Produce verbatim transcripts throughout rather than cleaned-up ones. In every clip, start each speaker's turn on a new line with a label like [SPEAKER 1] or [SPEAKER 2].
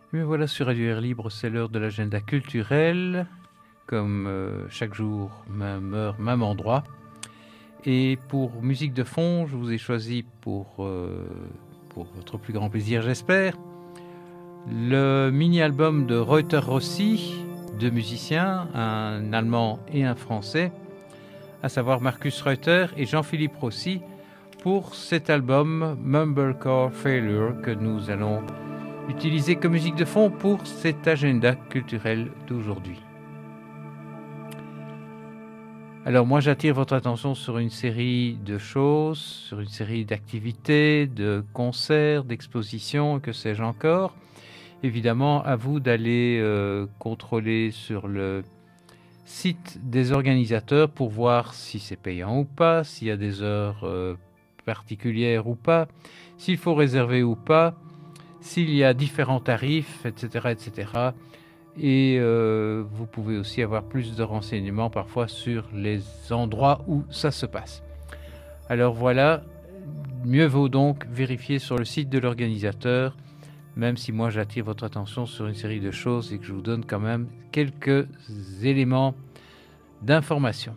[SPEAKER 1] Mais voilà, sur Radio Air Libre, c'est l'heure de l'agenda culturel, comme euh, chaque jour, même heure, même endroit. Et pour musique de fond, je vous ai choisi pour, euh, pour votre plus grand plaisir, j'espère, le mini-album de Reuter Rossi, deux musiciens, un Allemand et un Français, à savoir Marcus Reuter et Jean-Philippe Rossi, pour cet album Mumblecore Failure que nous allons utiliser comme musique de fond pour cet agenda culturel d'aujourd'hui. Alors moi j'attire votre attention sur une série de choses, sur une série d'activités, de concerts, d'expositions, que sais-je encore. Évidemment, à vous d'aller euh, contrôler sur le site des organisateurs pour voir si c'est payant ou pas, s'il y a des heures euh, particulières ou pas, s'il faut réserver ou pas, s'il y a différents tarifs, et cetera, et cetera. Et euh, vous pouvez aussi avoir plus de renseignements parfois sur les endroits où ça se passe. Alors voilà, mieux vaut donc vérifier sur le site de l'organisateur, même si moi j'attire votre attention sur une série de choses et que je vous donne quand même quelques éléments d'information.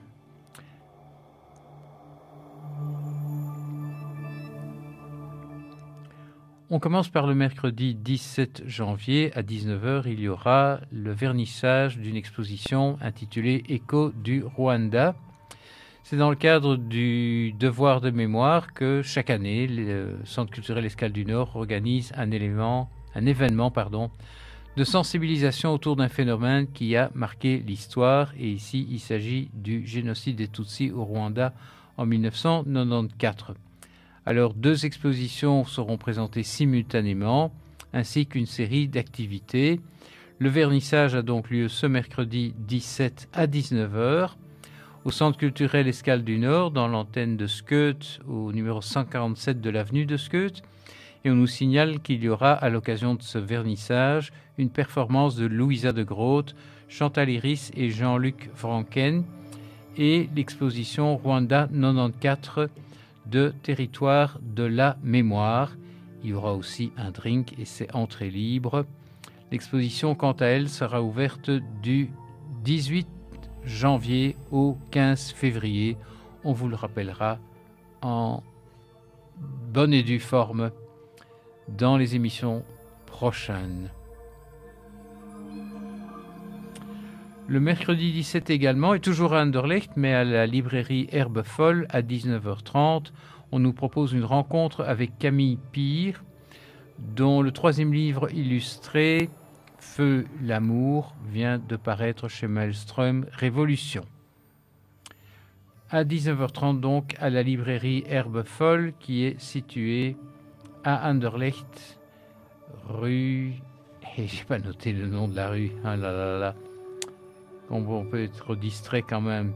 [SPEAKER 1] On commence par le mercredi dix-sept janvier à dix-neuf heures. Il y aura le vernissage d'une exposition intitulée Écho du Rwanda. C'est dans le cadre du devoir de mémoire que chaque année, le Centre culturel Escale du Nord organise un, élément, un événement pardon, de sensibilisation autour d'un phénomène qui a marqué l'histoire. Et ici, il s'agit du génocide des Tutsis au Rwanda en dix-neuf cent quatre-vingt-quatorze. Alors, deux expositions seront présentées simultanément, ainsi qu'une série d'activités. Le vernissage a donc lieu ce mercredi dix-sept à dix-neuf heures au Centre culturel Escale du Nord, dans l'antenne de Skeut, au numéro cent quarante-sept de l'avenue de Skeut. Et on nous signale qu'il y aura, à l'occasion de ce vernissage, une performance de Louisa de Groot, Chantal Iris et Jean-Luc Franken, et l'exposition Rwanda quatre-vingt-quatorze de Territoire de la Mémoire. Il y aura aussi un drink et c'est entrée libre. L'exposition, quant à elle, sera ouverte du dix-huit janvier au quinze février. On vous le rappellera en bonne et due forme dans les émissions prochaines. Le mercredi dix-sept également, et toujours à Anderlecht, mais à la librairie Herbe Folle, à dix-neuf heures trente, on nous propose une rencontre avec Camille Pire, dont le troisième livre illustré, Feu l'amour, vient de paraître chez Maelstrom Révolution. À dix-neuf heures trente donc, à la librairie Herbe Folle, qui est située à Anderlecht, rue... Et j'ai pas noté le nom de la rue, ah là là là. On peut être distrait quand même.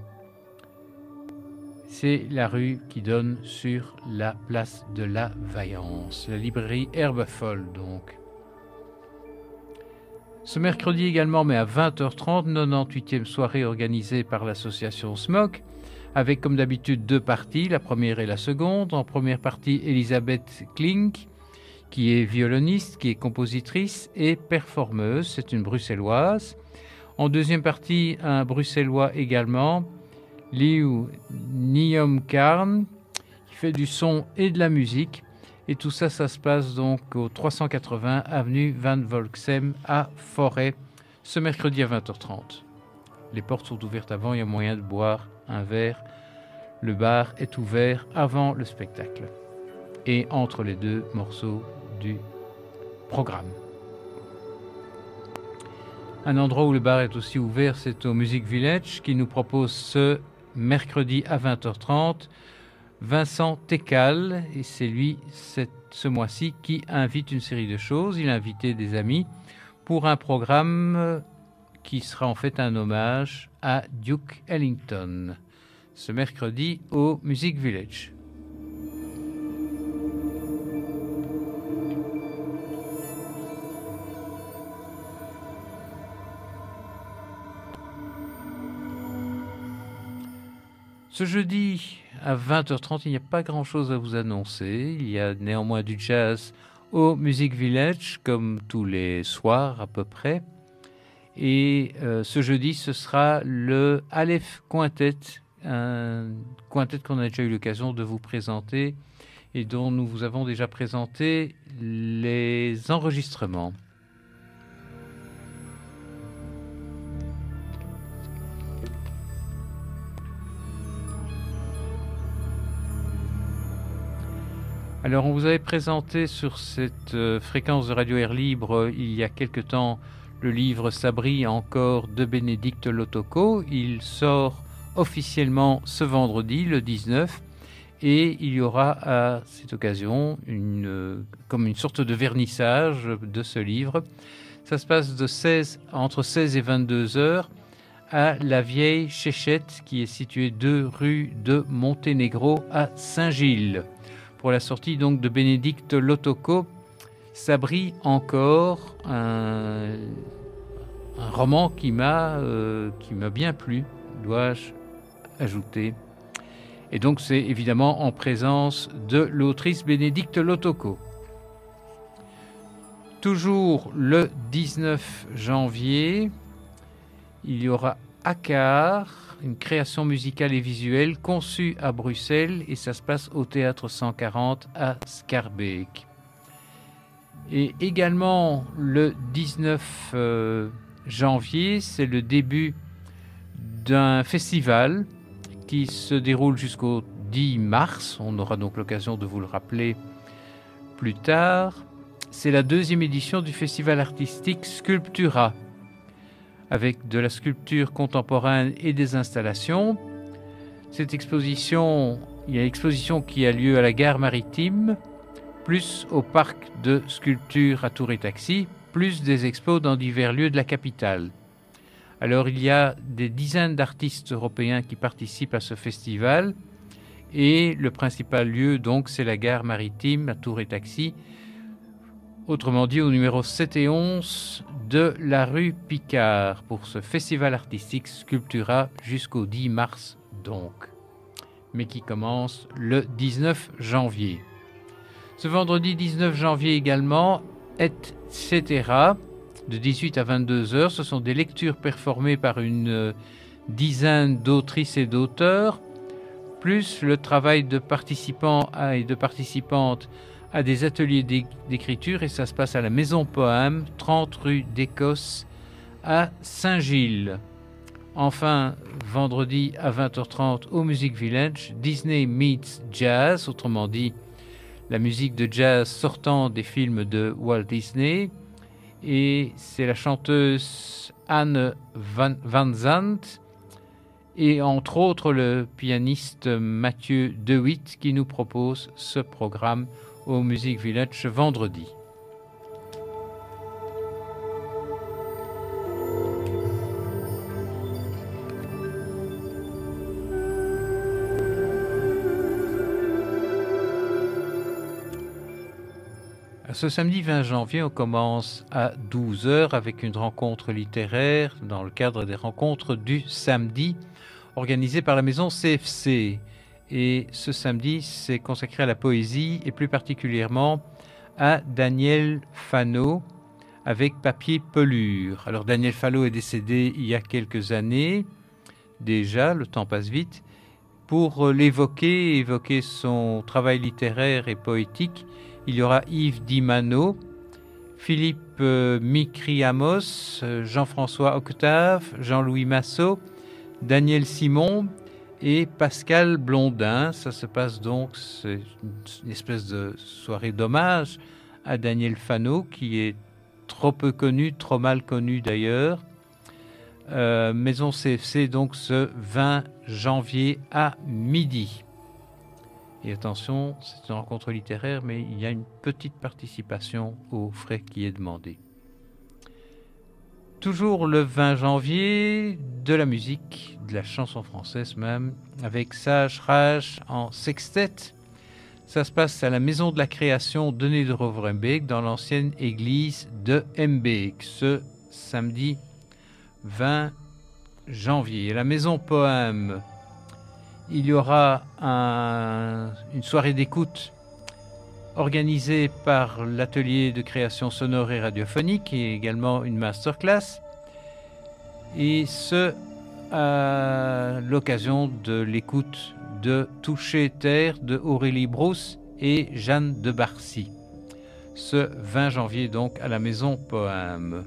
[SPEAKER 1] C'est la rue qui donne sur la place de la Vaillance, la librairie Herbe Folle donc. Ce mercredi également, mais à vingt heures trente, quatre-vingt-dix-huitième soirée organisée par l'association S M O C, avec comme d'habitude deux parties, la première et la seconde. En première partie, Elisabeth Klink, qui est violoniste, qui est compositrice et performeuse, c'est une bruxelloise. En deuxième partie, un bruxellois également, Liu Niom Karn, qui fait du son et de la musique. Et tout ça, ça se passe donc au trois cent quatre-vingts avenue Van Volksem à Forêt, ce mercredi à vingt heures trente. Les portes sont ouvertes avant, il y a moyen de boire un verre. Le bar est ouvert avant le spectacle et entre les deux morceaux du programme. Un endroit où le bar est aussi ouvert, c'est au Music Village, qui nous propose ce mercredi à vingt heures trente Vincent Tecal, et c'est lui cette, ce mois-ci qui invite une série de choses. Il a invité des amis pour un programme qui sera en fait un hommage à Duke Ellington, ce mercredi au Music Village. Ce jeudi, à vingt heures trente, il n'y a pas grand-chose à vous annoncer. Il y a néanmoins du jazz au Music Village, comme tous les soirs à peu près. Et euh, ce jeudi, ce sera le Aleph Quintet, un quintet qu'on a déjà eu l'occasion de vous présenter et dont nous vous avons déjà présenté les enregistrements. Alors, on vous avait présenté sur cette euh, fréquence de Radio Air Libre euh, il y a quelque temps le livre Sabri encore de Bénédicte Lotoko. Il sort officiellement ce vendredi, le dix-neuf, et il y aura à cette occasion une, euh, comme une sorte de vernissage de ce livre. Ça se passe de seize, entre seize et vingt-deux heures à la Vieille Chéchette, qui est située deux rue de Monténégro à Saint-Gilles. Pour la sortie donc de Bénédicte Lotoko, Sabri encore, un, un roman qui m'a euh, qui m'a bien plu, dois-je ajouter. Et donc c'est évidemment en présence de l'autrice Bénédicte Lotoko. Toujours le dix-neuf janvier, il y aura Akar, une création musicale et visuelle conçue à Bruxelles, et ça se passe au Théâtre cent quarante à Schaerbeek. Et également le dix-neuf euh, janvier, c'est le début d'un festival qui se déroule jusqu'au dix mars. On aura donc l'occasion de vous le rappeler plus tard. C'est la deuxième édition du festival artistique Sculptura, avec de la sculpture contemporaine et des installations. Cette exposition, il y a l'exposition qui a lieu à la gare maritime, plus au parc de sculpture à Tour et Taxi, plus des expos dans divers lieux de la capitale. Alors il y a des dizaines d'artistes européens qui participent à ce festival, et le principal lieu donc c'est la gare maritime à Tour et Taxi, autrement dit au numéro sept et onze de la rue Picard, pour ce festival artistique Sculptura jusqu'au dix mars donc, mais qui commence le dix-neuf janvier. Ce vendredi dix-neuf janvier également, et cetera, de dix-huit à vingt-deux heures, ce sont des lectures performées par une dizaine d'autrices et d'auteurs, plus le travail de participants et de participantes à des ateliers d'écriture, et ça se passe à la Maison Poème, trente rue d'Écosse à Saint-Gilles. Enfin, vendredi à vingt heures trente au Music Village, Disney Meets Jazz, autrement dit la musique de jazz sortant des films de Walt Disney, et c'est la chanteuse Anne Van, Van Zandt et entre autres le pianiste Mathieu DeWitt qui nous propose ce programme au Music Village vendredi. Ce samedi vingt janvier, on commence à douze heures avec une rencontre littéraire dans le cadre des rencontres du samedi organisées par la maison C F C. Et ce samedi, c'est consacré à la poésie et plus particulièrement à Daniel Fano avec Papier Pelure. Alors Daniel Fano est décédé il y a quelques années déjà, le temps passe vite. Pour l'évoquer, évoquer son travail littéraire et poétique, il y aura Yves Dimano, Philippe euh, Mikriamos, Jean-François Octave, Jean-Louis Massot, Daniel Simon et Pascal Blondin. Ça se passe donc, c'est une espèce de soirée d'hommage à Daniel Fano, qui est trop peu connu, trop mal connu d'ailleurs. Euh, Maison C F C donc ce vingt janvier à midi. Et attention, c'est une rencontre littéraire, mais il y a une petite participation aux frais qui est demandée. Toujours le vingt janvier, de la musique, de la chanson française même, avec Sage Rage en sextet. Ça se passe à la Maison de la Création Denis de Rovrenbeek, dans l'ancienne église de Hembeek, ce samedi vingt janvier. La Maison Poème, il y aura un, une soirée d'écoute organisé par l'atelier de création sonore et radiophonique et également une masterclass. Et ce, à l'occasion de l'écoute de Toucher Terre de Aurélie Brousse et Jeanne de Barcy. Ce vingt janvier donc à la Maison Poème.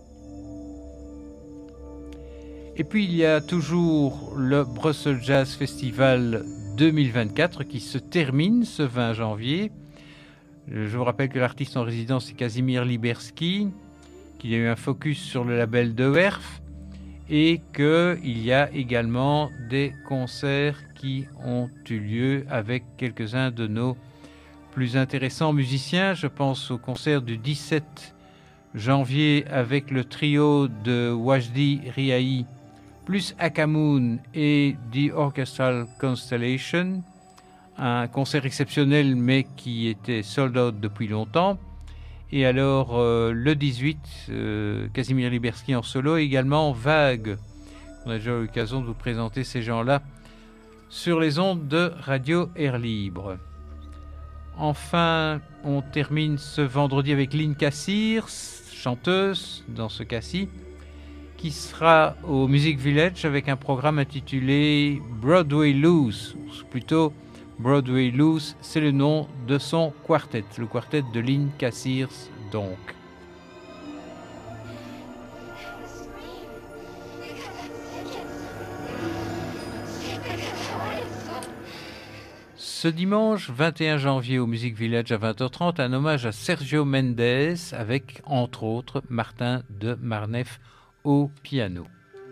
[SPEAKER 1] Et puis il y a toujours le Brussels Jazz Festival deux mille vingt-quatre qui se termine ce vingt janvier. Je vous rappelle que l'artiste en résidence est Casimir Liberski, qu'il y a eu un focus sur le label de Werf et qu'il y a également des concerts qui ont eu lieu avec quelques-uns de nos plus intéressants musiciens. Je pense au concert du dix-sept janvier avec le trio de Wajdi Riahi plus Akamoun et The Orchestral Constellation, un concert exceptionnel mais qui était sold out depuis longtemps. Et alors euh, le dix-huit, euh, Casimir Liberski en solo, et également Vague. On a déjà eu l'occasion de vous présenter ces gens-là sur les ondes de Radio Air Libre. Enfin, on termine ce vendredi avec Lynn Cassirs, chanteuse dans ce cas-ci, qui sera au Music Village avec un programme intitulé Broadway Loose, ou plutôt Broadway Loose, c'est le nom de son quartet, le quartet de Lynn Cassirs donc. Ce dimanche vingt et un janvier au Music Village à vingt heures trente, un hommage à Sergio Mendes avec, entre autres, Martin de Marneffe au piano.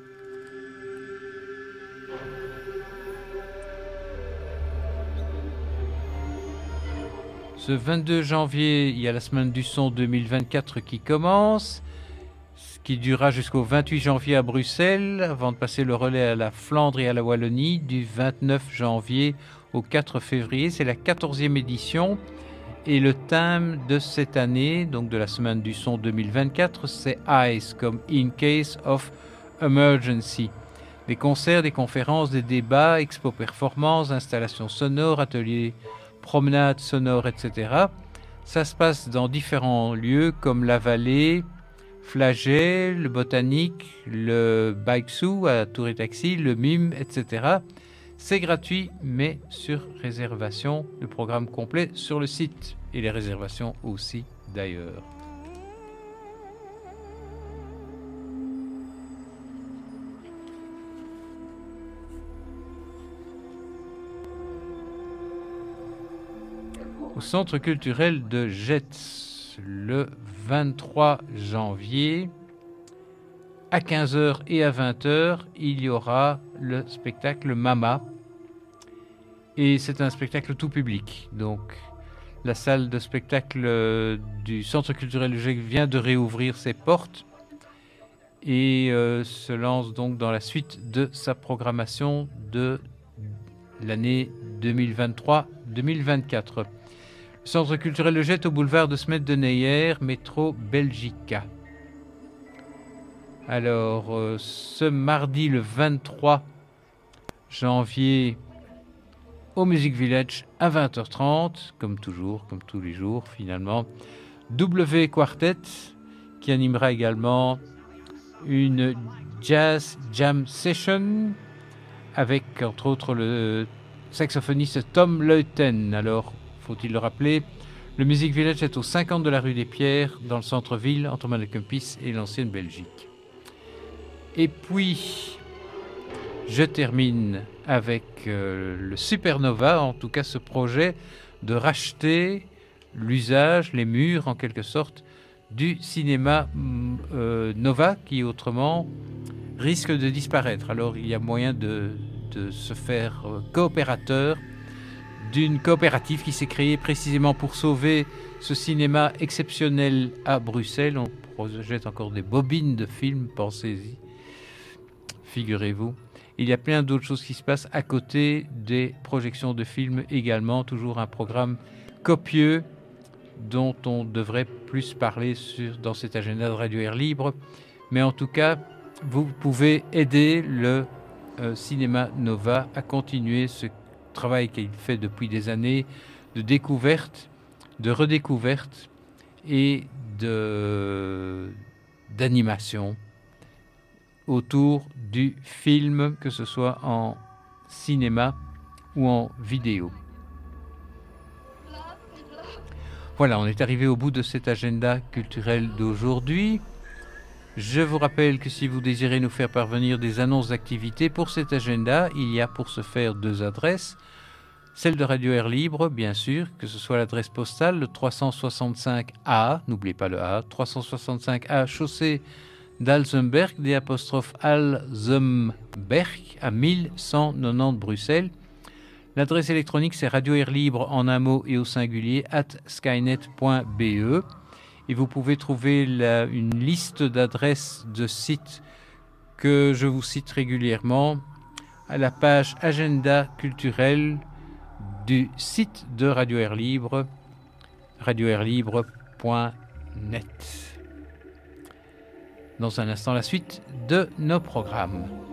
[SPEAKER 1] Ce vingt-deux janvier, il y a la semaine du son deux mille vingt-quatre qui commence, ce qui durera jusqu'au vingt-huit janvier à Bruxelles, avant de passer le relais à la Flandre et à la Wallonie du vingt-neuf janvier au quatre février. C'est la quatorzième édition. Et le thème de cette année, donc de la semaine du son deux mille vingt-quatre, c'est ICE, comme In Case of Emergency. Des concerts, des conférences, des débats, expos performances, installations sonores, ateliers, promenades sonores, et cetera. Ça se passe dans différents lieux comme la Vallée, Flagey, le Botanique, le Bike Zoo à Tour et Taxi, le Mime, et cetera. C'est gratuit, mais sur réservation. Le programme complet sur le site et les réservations aussi d'ailleurs. Au Centre culturel de Jetz, le vingt-trois janvier, à quinze heures et à vingt heures, il y aura le spectacle Mama. Et c'est un spectacle tout public. Donc, la salle de spectacle du Centre culturel de Jetz vient de réouvrir ses portes et euh, se lance donc dans la suite de sa programmation de l'année deux mille vingt-trois deux mille vingt-quatre. Le Centre culturel de Jetz au boulevard de Smet de Neyer, métro Belgica. Alors, euh, ce mardi le vingt-trois janvier, au Music Village à vingt heures trente, comme toujours, comme tous les jours finalement, W Quartet qui animera également une Jazz Jam Session avec entre autres le saxophoniste Tom Leuten. Alors, faut-il le rappeler, le Music Village est au cinquante de la rue des Pierres, dans le centre-ville, entre Manneken-Pis et l'ancienne Belgique. Et puis, je termine avec euh, le Supernova, en tout cas ce projet de racheter l'usage, les murs en quelque sorte, du cinéma euh, Nova, qui autrement risque de disparaître. Alors il y a moyen de, de se faire euh, coopérateur d'une coopérative qui s'est créée précisément pour sauver ce cinéma exceptionnel à Bruxelles. On projette encore des bobines de films, pensez-y, figurez-vous. Il y a plein d'autres choses qui se passent à côté des projections de films également, toujours un programme copieux dont on devrait plus parler sur, dans cet agenda de Radio Air Libre. Mais en tout cas, vous pouvez aider le euh, Cinéma Nova à continuer ce travail qu'il fait depuis des années de découverte de redécouverte et de, d'animation autour du film, que ce soit en cinéma ou en vidéo. Voilà, on est arrivé au bout de cet agenda culturel d'aujourd'hui. Je vous rappelle que si vous désirez nous faire parvenir des annonces d'activités pour cet agenda, il y a pour ce faire deux adresses. Celle de Radio Air Libre, bien sûr, que ce soit l'adresse postale, le trois cent soixante-cinq A, n'oubliez pas le A, trois cent soixante-cinq A, chaussée d'Alzenberg, D apostrophe Alzenberg, à mille cent quatre-vingt-dix Bruxelles. L'adresse électronique, c'est Radio Air Libre en un mot et au singulier, at skynet point b e. Et vous pouvez trouver la, une liste d'adresses de sites que je vous cite régulièrement à la page agenda culturel du site de Radio Air Libre, radio air libre point net. Dans un instant, la suite de nos programmes.